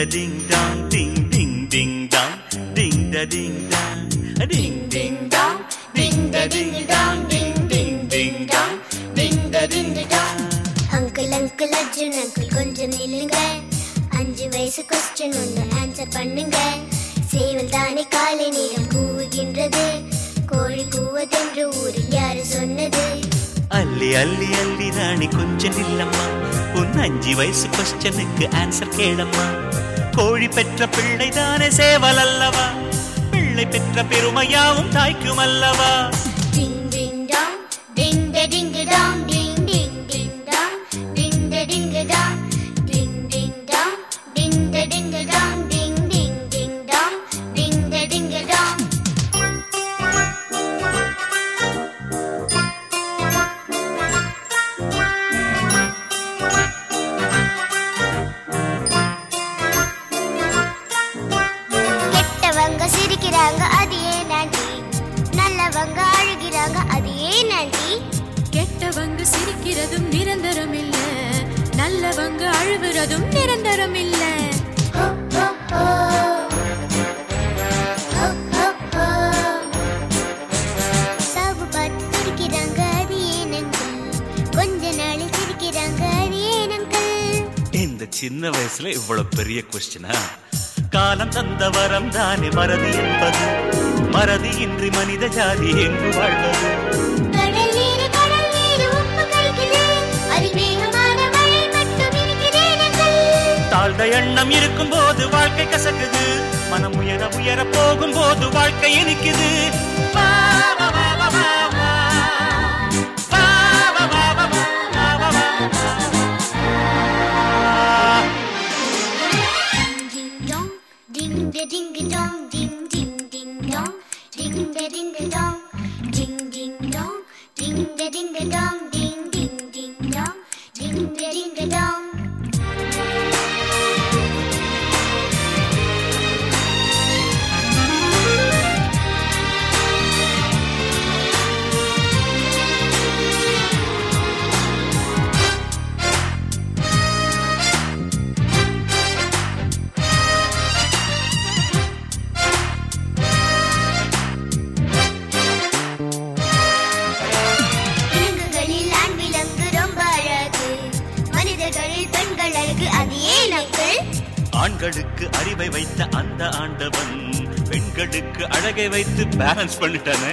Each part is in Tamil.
ding dong, ding ding ding dong, ding da ding dong, ding ding dong, ding da ding dong, ding ding ding dong, ding da ding dong. Uncle Arjun uncle கொஞ்சம் நில்லுங்க 5 வயசு क्वेश्चन ஒன்னு ஆன்சர் பண்ணுங்க சேவல் தானே காலை நேரம் கூவுகின்றது கோழி கூவதென்று ஊரில் யாரு சொன்னது அள்ளி அள்ளி அள்ளி ராணி கொஞ்சம் இல்லம்மா உன் 5 வயசு क्वेश्चனுக்கு ஆன்சர் கேளம்மா கோழி பெற்ற பிள்ளை தானே சேவல் அல்லவா பிள்ளை பெற்ற பெருமையாவும் தாய்க்கும் அல்லவா டிங் டிங் டாங் டிங் ட டிங் டாங் டிங் டிங் டிங் டாங் டிங் ட டிங் டாங் டிங் டிங் டாங் டிங் ட டிங் டாங் டிங் டிங் டிங் டாங் டிங் ட டிங் டாங் கெட்டவங்க சிரிக்கிறாங்க அது ஏன் ஆண்டி நல்லவங்க அழுகிறாங்க அது ஏன் ஆண்டி கெட்டவங்க சிரிக்கிறதும் நிரந்தரம் இல்ல நல்லவங்க அழுவுறதும் நிரந்தரம் இல்ல சாவு பார்த்து சிரிக்கிறாங்க அது ஏன் அங்கிள் கொஞ்ச நாள் சிரிக்கிறாங்க அது ஏன் அங்கிள் இந்த சின்ன வயசுல இவ்வளவு பெரிய क्वेश्चना காலம் தந்த வரம் தானே மறதி என்பது மறதியின்றி மனித ஜாதி எங்கு வாழ்வது கடல் நீர் உப்பு கலக்குது அதில் மேகமான மழை மட்டும் இருக்கிறேன் தாழ்ந்த எண்ணம் இருக்கும் போது வாழ்க்கை கசக்குது மனம் உயர உயர போகும் போது வாழ்க்கை இனிக்குது வா, வா, வா, வா, வா, வா. வா, வா, வா, வா, வா, வா, வா, வா. Ding da ding dong, ding ding ding dong, ding da ding dong, ding ding dong, ding da ding dong, ding ding ding dong, ding da ding dong. விலங்குகளில் ஆண் விலங்கு ரொம்ப அழகு மனிதர்களில் பெண்கள் அழகு அது ஏன் அங்கிள் ஆண்களுக்கு அறிவை வைத்த அந்த ஆண்டவன் பெண்களுக்கு அழகை வைத்து பேலன்ஸ் பண்ணிட்டானே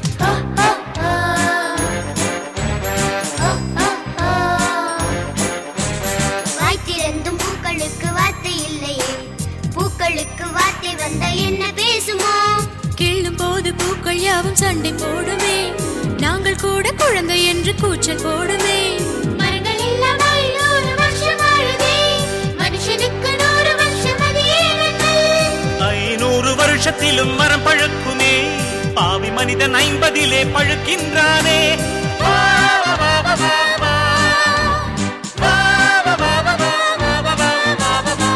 வாய் திறந்தும் பூக்களுக்கு வார்த்தை இல்லையே பூக்களுக்கு வார்த்தை வந்த என்ன பேசுமோ கிள்ளும் போது பூக்கள் யாவும் சண்டை போடுமே நாங்கள் கூட குழந்தை என்று கூச்சல் போடுமே மரங்கள் இல்லாமல் 100 வருஷம் வாழுதே மனுஷனுக்கு 100 வருஷம் அது ஏன் அங்கிள் 500 வருஷத்திலும் மரம் பழுக்குமே பாவி மனிதன் 50லே பழுக்கின்றானே வா, வா, வா, வா, வா, வா. வா, வா, வா, வா, வா, வா, வா, வா, வா, வா, வா.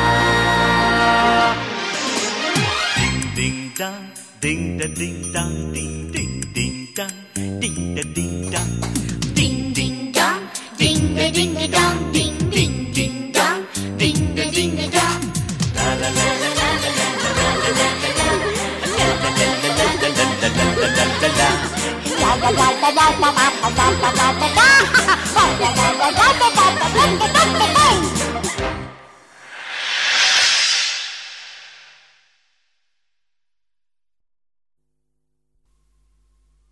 Ding ding dong, ding da ding dong, ding ding ding dong, ding da ding dong, ding ding dong, ding da ding dong ding ding ding dong ding da ding dong la la la la la la la la la la la la la la la.